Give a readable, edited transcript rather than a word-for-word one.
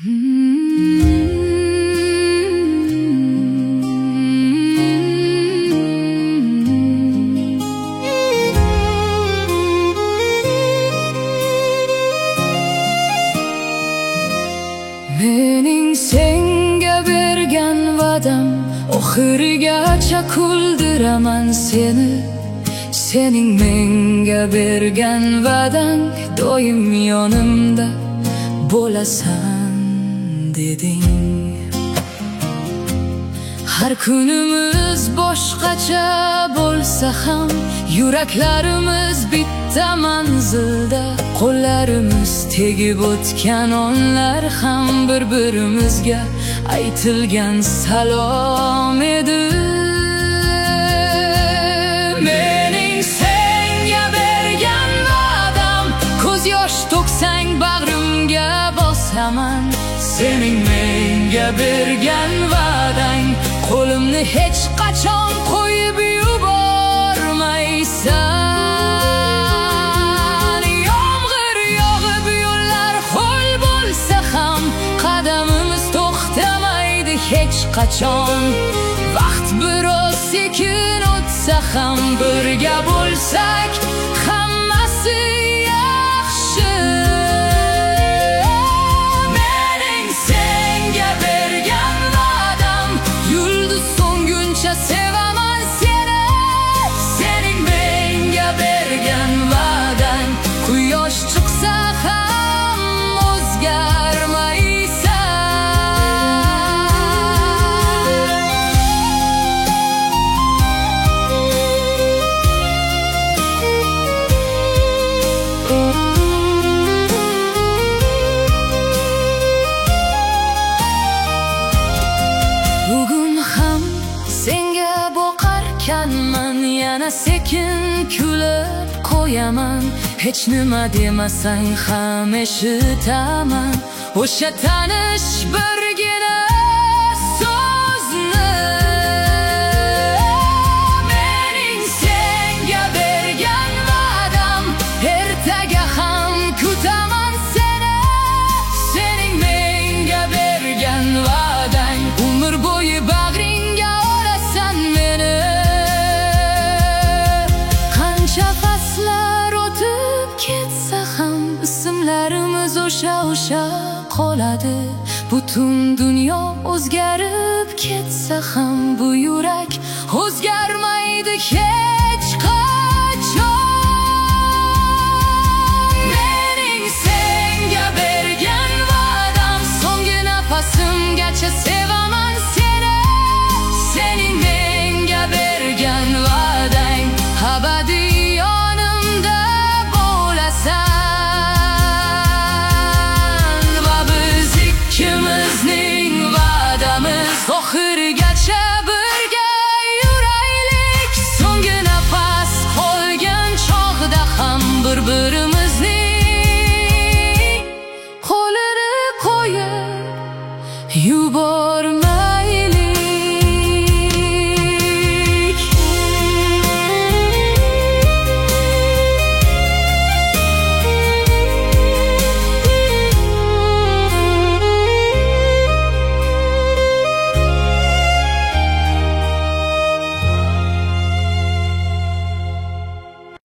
Mening senga bergan va'dam, oxirigacha kuldiraman seni. Sening menga bergan va'dang, doim yonimda bo'lasan deding. Har kunimiz boshqacha bo'lsa ham, yuraklarimiz bitta manzilda. Qo'llarimiz tegib o'tgan onlar ham bir-birimizga aytilgan salom edi. Mening senga bergan va'dam, ko'z yosh to'ksang bag'rimga bosaman. Sening menga bergan va'dang, qo'limni hech qachon qo'yib yubormaysan. Yomg'ir yog'ib yo'llar ho'l bo'lsa ham, qadamimiz to'xtamaydi hech qachon. Vaqt biroz sekin o'tsa ham, birga bo'lsak hammasi yaxshi. Mening senga bergan va'dam, yulduz so'nguncha sevaman seni. Sening menga bergan va'dang, quyosh chiqsa ham o'zgarmaysan. Bugun ham senga boqarkanman, yana sekin kulib qo'yaman. Hech nima demasang ham eshitaman o'sha tanish birgina so'zni. Mening senga bergan va'dam, ertaga ham kutaman seni. Sening menga bergan va'dang, umr bo'yi bag'ringga olasan meni. Qancha faslar o'tib ketsa ham, ismlarimiz o'sha qoladi. Butun dunyo o'zgarib ketsa ham, bu yurak o'zgarmaydi hech.